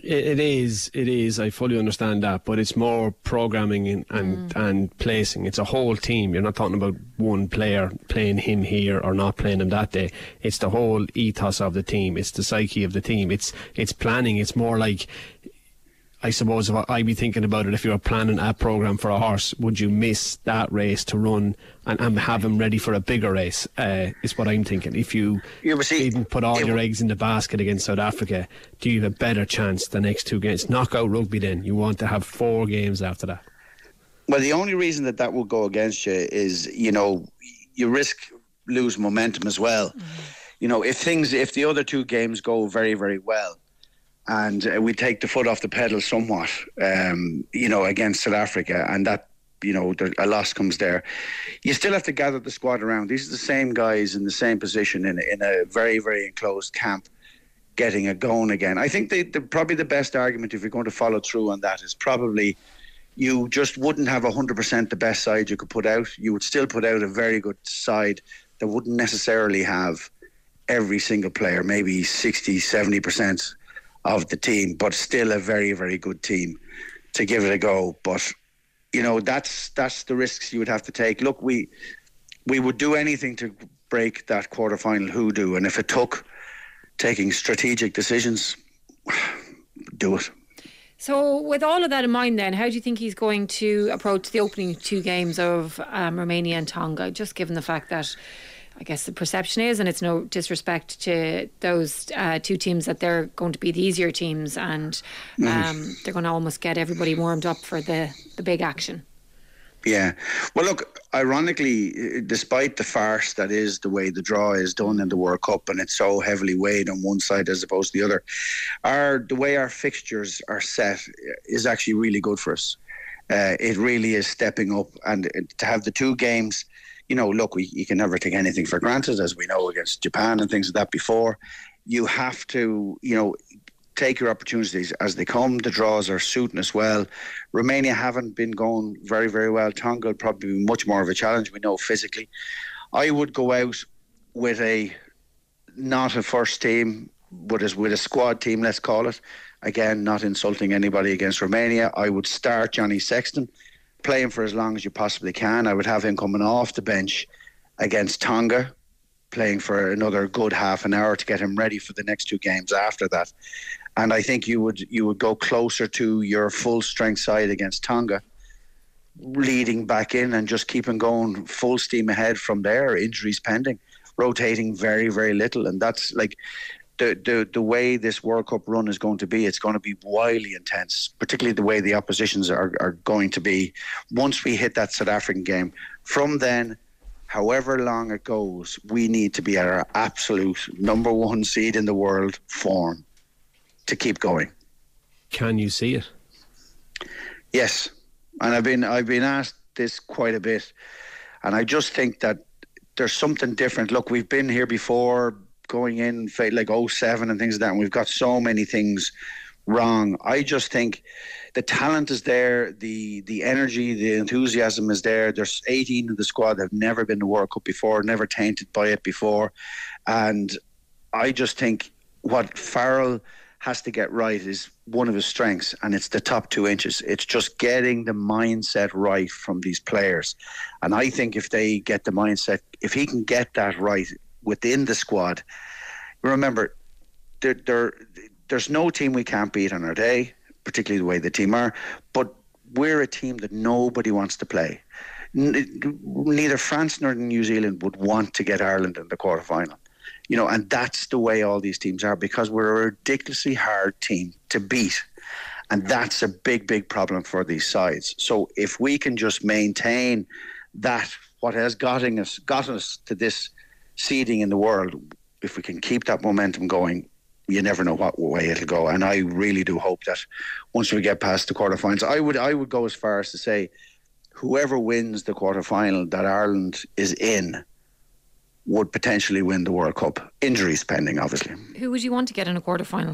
It, it is, it is. I fully understand that, but it's more programming and and, mm. and placing. It's a whole team. You're not talking about one player playing him here or not playing him that day. It's the whole ethos of the team. It's the psyche of the team. It's it's planning. It's more like, I suppose, if I'd be thinking about it, if you were planning a programme for a horse, would you miss that race to run and, and have him ready for a bigger race? Uh, is what I'm thinking. If you yeah, see, didn't put all your eggs in the basket against South Africa, do you have a better chance the next two games? Knockout rugby then. You want to have four games after that. Well, the only reason that that will go against you is, you know, you risk lose momentum as well. Mm. You know, if things, if the other two games go very, very well, and uh, we take the foot off the pedal somewhat, um, you know, against South Africa, and that, you know, there, a loss comes there. You still have to gather the squad around. These are the same guys in the same position in, in a very, very enclosed camp, getting it going again. I think the, the, probably the best argument, if you're going to follow through on that, is probably you just wouldn't have one hundred percent the best side you could put out. You would still put out a very good side that wouldn't necessarily have every single player, maybe sixty, seventy percent of the team, but still a very, very good team to give it a go. But, you know, that's that's the risks you would have to take. Look, we we would do anything to break that quarterfinal hoodoo, and if it took taking strategic decisions, do it. So with all of that in mind then, how do you think he's going to approach the opening two games of um, Romania and Tonga, just given the fact that I guess the perception is, and it's no disrespect to those uh, two teams, that they're going to be the easier teams, and um, mm. they're going to almost get everybody warmed up for the, the big action. Yeah. Well, look, ironically, despite the farce that is the way the draw is done in the World Cup, and it's so heavily weighed on one side as opposed to the other, our the way our fixtures are set is actually really good for us. Uh, it really is stepping up, and to have the two games, you know, look, we, you can never take anything for granted, as we know against Japan and things like that before. You have to, you know, take your opportunities as they come. The draws are suiting us well. Romania haven't been going very, very well. Tonga will probably be much more of a challenge, we know, physically. I would go out with a, not a first team, but as with a squad team, let's call it. Again, not insulting anybody against Romania. I would start Johnny Sexton, play him for as long as you possibly can. I would have him coming off the bench against Tonga, playing for another good half an hour to get him ready for the next two games after that. And I think you would you would go closer to your full strength side against Tonga, leading back in and just keeping going full steam ahead from there, injuries pending, rotating very, very little. And that's like the, the, the way this World Cup run is going to be. It's going to be wildly intense, particularly the way the oppositions are, are going to be once we hit that South African game. From then, however long it goes, we need to be at our absolute number one seed in the world form to keep going. Can you see it? Yes, and I've been I've been asked this quite a bit, and I just think that there's something different. Look, we've been here before, going in like oh seven and things like that, and we've got so many things wrong. I just think the talent is there, the the energy, the enthusiasm is there. There's eighteen in the squad that have never been to World Cup before, never tainted by it before, and I just think what Farrell has to get right is one of his strengths, and it's the top two inches. It's just getting the mindset right from these players. And I think if they get the mindset, if he can get that right within the squad, remember, there, there, there's no team we can't beat on our day, particularly the way the team are, but we're a team that nobody wants to play. Neither France nor New Zealand would want to get Ireland in the quarterfinal. You know, and that's the way all these teams are, because we're a ridiculously hard team to beat. And that's a big, big problem for these sides. So if we can just maintain that, what has gotten us, gotten us to this seeding in the world, if we can keep that momentum going, you never know what way it'll go. And I really do hope that once we get past the quarterfinals, I would, I would go as far as to say, whoever wins the quarterfinal that Ireland is in would potentially win the World Cup. Injuries pending, obviously. Who would you want to get in a quarter-final?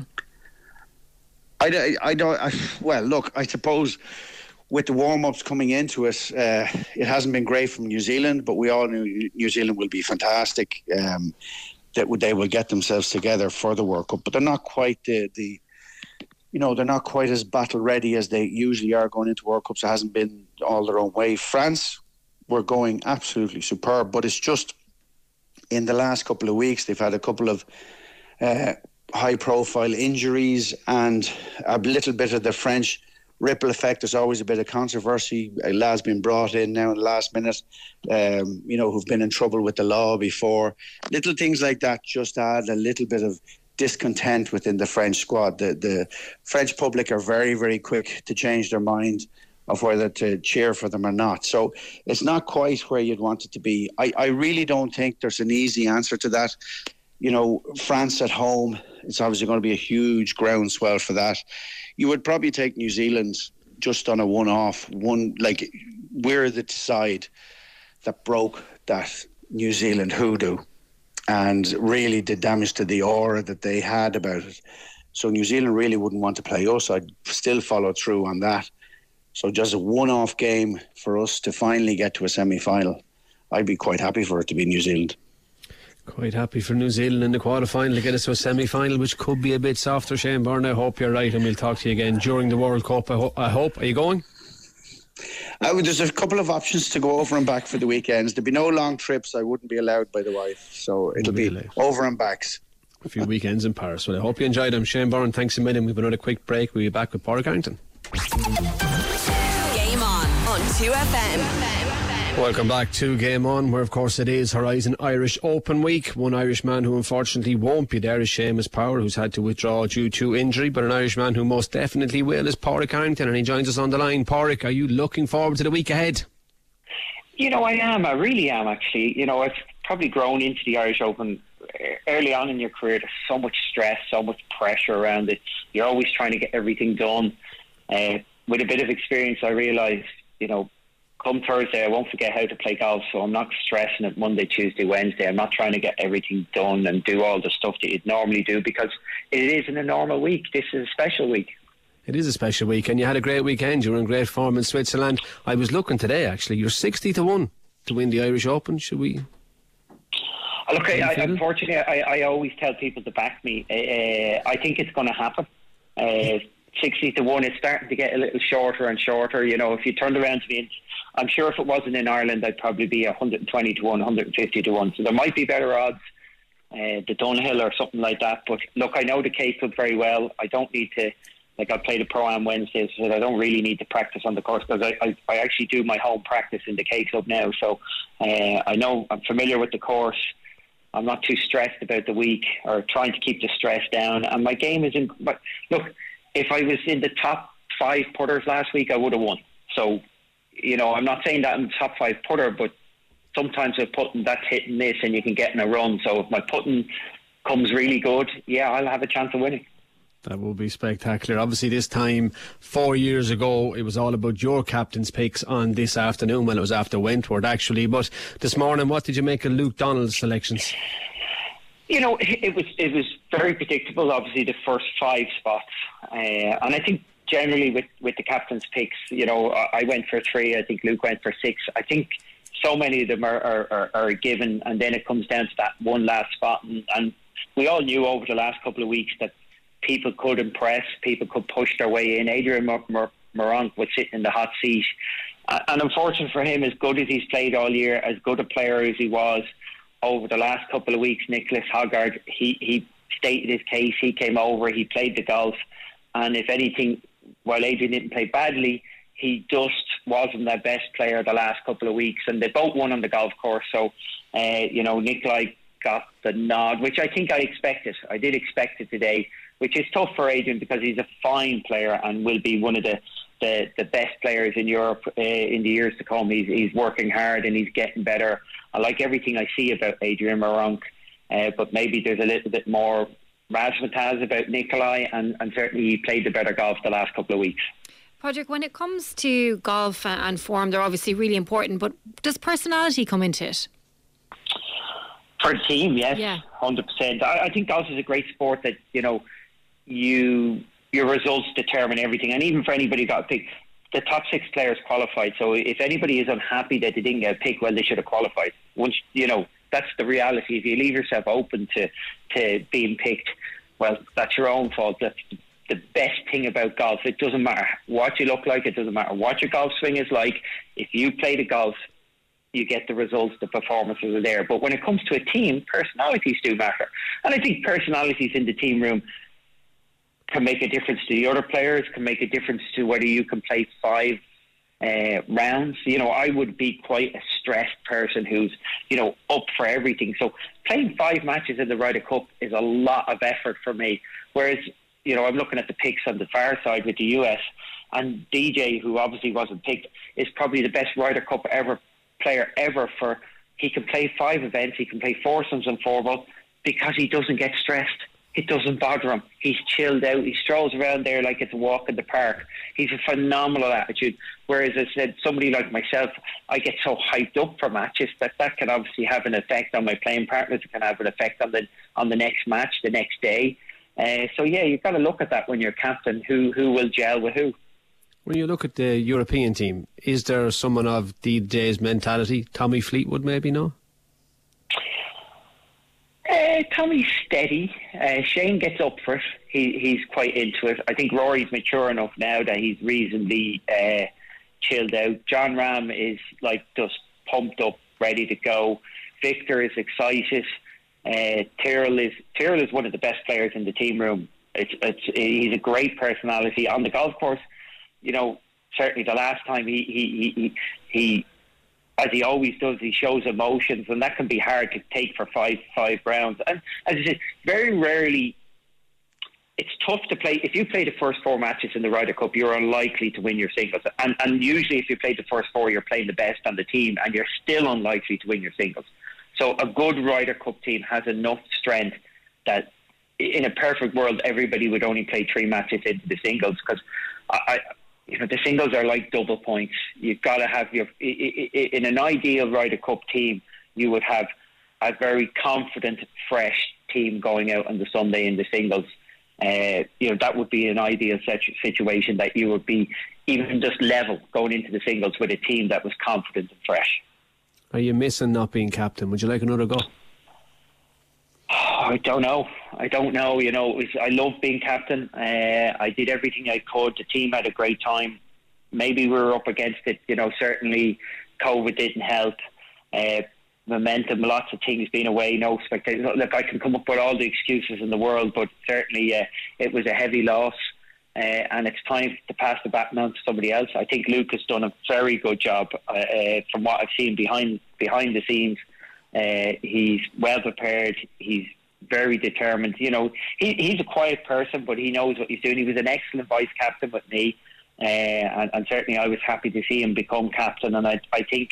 I, I, I don't... I, well, look, I suppose with the warm-ups coming into it, uh, it hasn't been great from New Zealand, but we all knew New Zealand will be fantastic. Um, that they will get themselves together for the World Cup, but they're not quite the... the you know, they're not quite as battle ready as they usually are going into World Cups. It hasn't been all their own way. France were going absolutely superb, but it's just in the last couple of weeks they've had a couple of uh, high-profile injuries and a little bit of the French ripple effect. There's always a bit of controversy. A lad's been brought in now in the last minute, um, you know, who've been in trouble with the law before. Little things like that just add a little bit of discontent within the French squad. The, the French public are very, very quick to change their mind of whether to cheer for them or not. So it's not quite where you'd want it to be. I, I really don't think there's an easy answer to that. You know, France at home, it's obviously going to be a huge groundswell for that. You would probably take New Zealand just on a one-off, one like we're the side that broke that New Zealand hoodoo and really did damage to the aura that they had about it. So New Zealand really wouldn't want to play us. I'd still follow through on that. So just a one-off game for us to finally get to a semi-final. I'd be quite happy for it to be New Zealand. Quite happy for New Zealand in the quarter-final to get us to a semi-final, which could be a bit softer. Shane Byrne, I hope you're right, and we'll talk to you again during the World Cup. I, ho- I hope. Are you going? Uh, there's a couple of options to go over and back for the weekends. There'll be no long trips. I wouldn't be allowed by the wife, so it'll be, be over and backs. A few weekends in Paris. Well, I hope you enjoyed them. Shane Byrne, thanks a million. We've another quick break. We'll be back with Pádraig Harrington. Game on on two F M. Welcome back to Game On, where of course it is Horizon Irish Open Week. One Irishman who unfortunately won't be there is Seamus Power, who's had to withdraw due to injury, but an Irishman who most definitely will is Pádraig Harrington, and he joins us on the line. Pádraig, are you looking forward to the week ahead? You know, I am. I really am, actually. You know, I've probably grown into the Irish Open early on in your career. There's so much stress, so much pressure around it. You're always trying to get everything done. Uh, with a bit of experience, I realised, you know, come Thursday, I won't forget how to play golf, so I'm not stressing it Monday, Tuesday, Wednesday. I'm not trying to get everything done and do all the stuff that you'd normally do, because it isn't a normal week. This is a special week. It is a special week, and you had a great weekend. You were in great form in Switzerland. I was looking today, actually. You're sixty to one to win the Irish Open. Should we... Look, I, I, unfortunately, I, I always tell people to back me. Uh, I think it's going to happen. Uh, sixty to one is starting to get a little shorter and shorter. You know, if you turned around to me, I'm sure if it wasn't in Ireland, I'd probably be one hundred twenty to one, one hundred fifty to one. So there might be better odds, uh, the Dunhill or something like that. But look, I know the Cape Club very well. I don't need to, like, I play the Pro-Am Wednesdays, so I don't really need to practice on the course, because I, I, I actually do my home practice in the Cape Club now. So uh, I know, I'm familiar with the course. I'm not too stressed about the week, or trying to keep the stress down. And my game is in. But look, if I was in the top five putters last week, I would have won. So, you know, I'm not saying that I'm the top five putter, but sometimes with putting, that's hit and miss, and you can get in a run. So if my putting comes really good, yeah, I'll have a chance of winning. That will be spectacular. Obviously, this time, four years ago, it was all about your captain's picks on this afternoon. Well, it was after Wentworth, actually. But this morning, what did you make of Luke Donald's selections? You know, it was it was very predictable, obviously, the first five spots. Uh, and I think generally with, with the captain's picks, you know, I went for three. I think Luke went for six. I think so many of them are, are, are, are given, and then it comes down to that one last spot. And, and we all knew over the last couple of weeks that people could impress, people could push their way in. Adrian Meronk was sitting in the hot seat. And unfortunately for him, as good as he's played all year, as good a player as he was over the last couple of weeks, Nicholas Hoggard, he, he stated his case. He came over, he played the golf. And if anything, while Adrian didn't play badly, he just wasn't their best player the last couple of weeks. And they both won on the golf course. So, uh, you know, Nikolai got the nod, which I think I expected. I did expect it today, which is tough for Adrian because he's a fine player and will be one of the, the, the best players in Europe uh, in the years to come. He's, he's working hard and he's getting better. I like everything I see about Adrian Meronk, uh, but maybe there's a little bit more razzmatazz about Nikolai, and, and certainly he played the better golf the last couple of weeks. Pádraig, when it comes to golf and form, they're obviously really important, but does personality come into it? For the team, yes, yeah. one hundred percent. I, I think golf is a great sport that, you know, you your results determine everything. And even for anybody who got picked, the top six players qualified. So if anybody is unhappy that they didn't get picked, well, they should have qualified. Once, you know, that's the reality. If you leave yourself open to, to being picked, well, that's your own fault. That's, the best thing about golf. It doesn't matter what you look like. It doesn't matter what your golf swing is like. If you play the golf, you get the results, the performances are there. But when it comes to a team, personalities do matter. And I think personalities in the team room can make a difference to the other players, can make a difference to whether you can play five uh, rounds. You know, I would be quite a stressed person who's, you know, up for everything. So playing five matches in the Ryder Cup is a lot of effort for me. Whereas, you know, I'm looking at the picks on the far side with the U S, and D J, who obviously wasn't picked, is probably the best Ryder Cup ever player ever. For he can play five events, he can play foursomes and four ball because he doesn't get stressed. It doesn't bother him. He's chilled out. He strolls around there like it's a walk in the park. He's a phenomenal attitude. Whereas I said, somebody like myself, I get so hyped up for matches that that can obviously have an effect on my playing partners. It can have an effect on the on the next match, the next day. Uh, so yeah, you've got to look at that when you're captain. Who who will gel with who? When you look at the European team, is there someone of D J's mentality? Tommy Fleetwood, maybe, no? Uh, Tommy's steady. Uh, Shane gets up for it. He, he's quite into it. I think Rory's mature enough now that he's reasonably uh, chilled out. John Ram is like just pumped up, ready to go. Victor is excited. Uh, Tyrrell is Tyrrell is one of the best players in the team room. It's, it's he's a great personality on the golf course. You know, certainly the last time he he he, he as he always does, he shows emotions, and that can be hard to take for five five rounds. And as I said, very rarely, it's tough to play. If you play the first four matches in the Ryder Cup, you're unlikely to win your singles. And, and usually if you play the first four, you're playing the best on the team, and you're still unlikely to win your singles. So a good Ryder Cup team has enough strength that in a perfect world, everybody would only play three matches into the singles, because I, I you know, the singles are like double points. You've got to have your, in an ideal Ryder Cup team, you would have a very confident, fresh team going out on the Sunday in the singles. Uh, you know, that would be an ideal situation, that you would be even just level going into the singles with a team that was confident and fresh. Are you missing not being captain? Would you like another go? Oh, I don't know. I don't know. You know, it was, I love being captain. Uh, I did everything I could. The team had a great time. Maybe we were up against it. You know, certainly COVID didn't help. Uh, momentum, lots of things being away, no spectators. Look, I can come up with all the excuses in the world, but certainly uh, it was a heavy loss. Uh, and it's time to pass the baton on to somebody else. I think Luke has done a very good job uh, uh, from what I've seen behind behind the scenes. Uh, he's well prepared. He's very determined. You know, he, he's a quiet person, but he knows what he's doing. He was an excellent vice captain with me, uh, and, and certainly I was happy to see him become captain. And I, I think,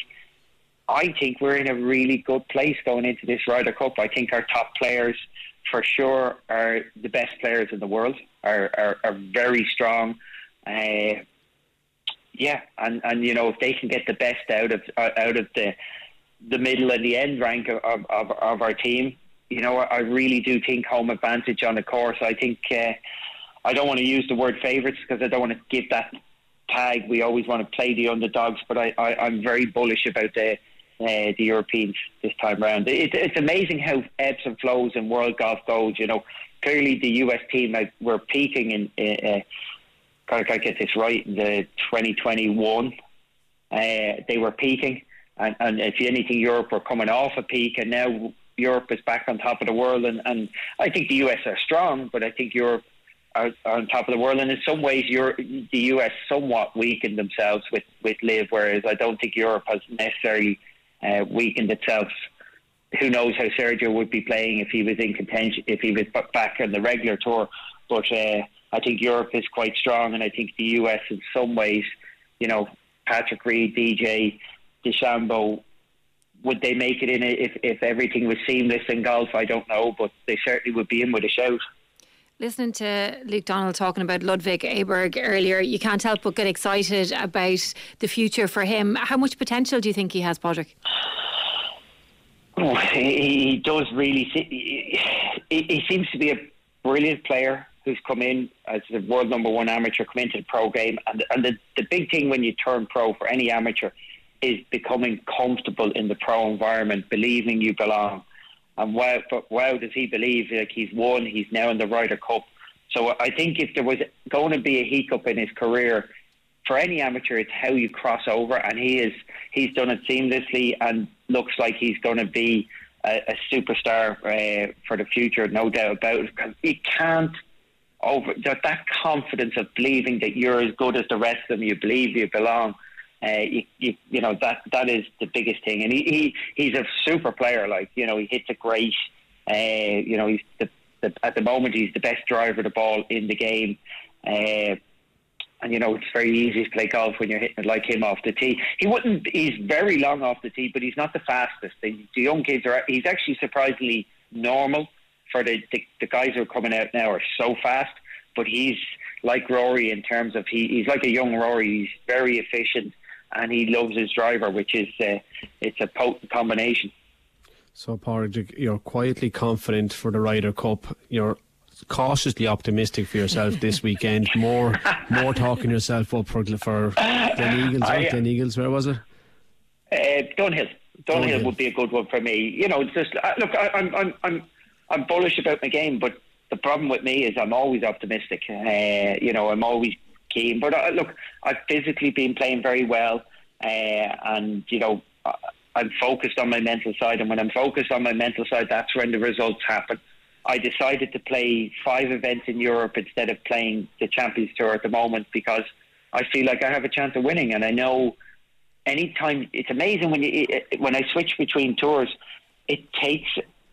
I think we're in a really good place going into this Ryder Cup. I think our top players, for sure, are the best players in the world. Are are, are very strong. Uh, yeah, and, and you know, if they can get the best out of uh, out of the the middle and the end rank of, of, of our team, you know, I really do think home advantage on the course. I think uh, I don't want to use the word favourites because I don't want to give that tag. We always want to play the underdogs, but I, I, I'm very bullish about the uh, the Europeans this time round. It, it's amazing how ebbs and flows in world golf goes. You know, clearly the U S team, like, were peaking in. Uh, gotta, gotta get this right. In the twenty twenty-one, uh, they were peaking. And, and if anything, Europe were coming off a peak, and now Europe is back on top of the world. And, and I think the U S are strong, but I think Europe are, are on top of the world. And in some ways, Europe, the U S somewhat weakened themselves with, with Liv, whereas I don't think Europe has necessarily uh, weakened itself. Who knows how Sergio would be playing if he was in contention, if he was back on the regular tour. But uh, I think Europe is quite strong, and I think the U S in some ways, you know, Patrick Reed, D J, DeChambeau, would they make it in if, if everything was seamless in golf? I don't know, but they certainly would be in with a shout. Listening to Luke Donald talking about Ludwig Aberg earlier, you can't help but get excited about the future for him. How much potential do you think he has, Patrick? Oh, he, he does really. He, he seems to be a brilliant player who's come in as the world number one amateur, come into the pro game. And, and the, the big thing when you turn pro for any amateur is becoming comfortable in the pro environment, believing you belong. And wow, wow, does he believe? Like, he's won, he's now in the Ryder Cup. So I think if there was going to be a hiccup in his career, for any amateur, it's how you cross over, and he is he's done it seamlessly and looks like he's going to be a, a superstar uh, for the future, no doubt about it. Because you can't over that, that confidence of believing that you're as good as the rest of them, you believe you belong. Uh, you, you, you know that that is the biggest thing, and he, he he's a super player. Like you know, he hits it great. Uh, you know, he's the, the at the moment he's the best driver of the ball in the game. Uh, And, you know, it's very easy to play golf when you're hitting it like him off the tee. He wouldn't, he's very long off the tee, but he's not the fastest. The, the young kids are, he's actually surprisingly normal for the, the, the guys who are coming out now are so fast, but he's like Rory in terms of, he, he's like a young Rory. He's very efficient and he loves his driver, which is, uh, it's a potent combination. So, Pádraig, you're quietly confident for the Ryder Cup. You're cautiously optimistic for yourself this weekend. More, more talking yourself up for for Glen Eagles. I, Right? Glen Eagles, where was it? Uh, Dunhill. Dunhill would be a good one for me. You know, just uh, look, I, I'm, I'm, I'm, I'm bullish about my game, but the problem with me is I'm always optimistic. Uh, you know, I'm always keen. But uh, look, I've physically been playing very well, uh, and you know, I'm focused on my mental side. And when I'm focused on my mental side, that's when the results happen. I decided to play five events in Europe instead of playing the Champions Tour at the moment because I feel like I have a chance of winning. And I know anytime, it's amazing when you when I switch between tours, it takes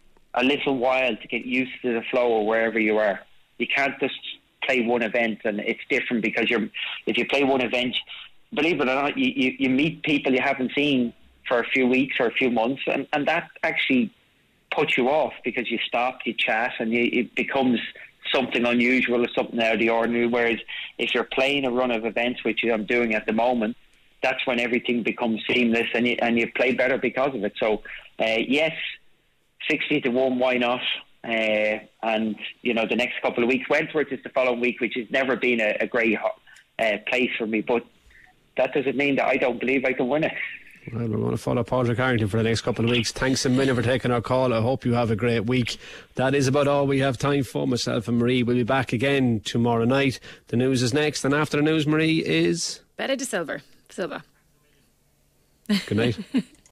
a little while to get used to the flow of wherever you are. You can't just play one event, and it's different because you're if you play one event, believe it or not, you, you, you meet people you haven't seen for a few weeks or a few months, and, and that actually put you off because you stop, you chat, and you, it becomes something unusual or something out of the ordinary. Whereas if you're playing a run of events, which I'm doing at the moment, that's when everything becomes seamless and you, and you play better because of it. So, uh, yes, sixty to one, why not? Uh, and, you know, the next couple of weeks, Wentworth is the following week, which has never been a, a great uh, place for me. But that doesn't mean that I don't believe I can win it. Well, we're going to follow Pádraig Harrington for the next couple of weeks. Thanks a million for taking our call. I hope you have a great week. That is about all we have time for. Myself and Marie will be back again tomorrow night. The news is next, and after the news, Marie, is Betta de Silva. Silva. Good night.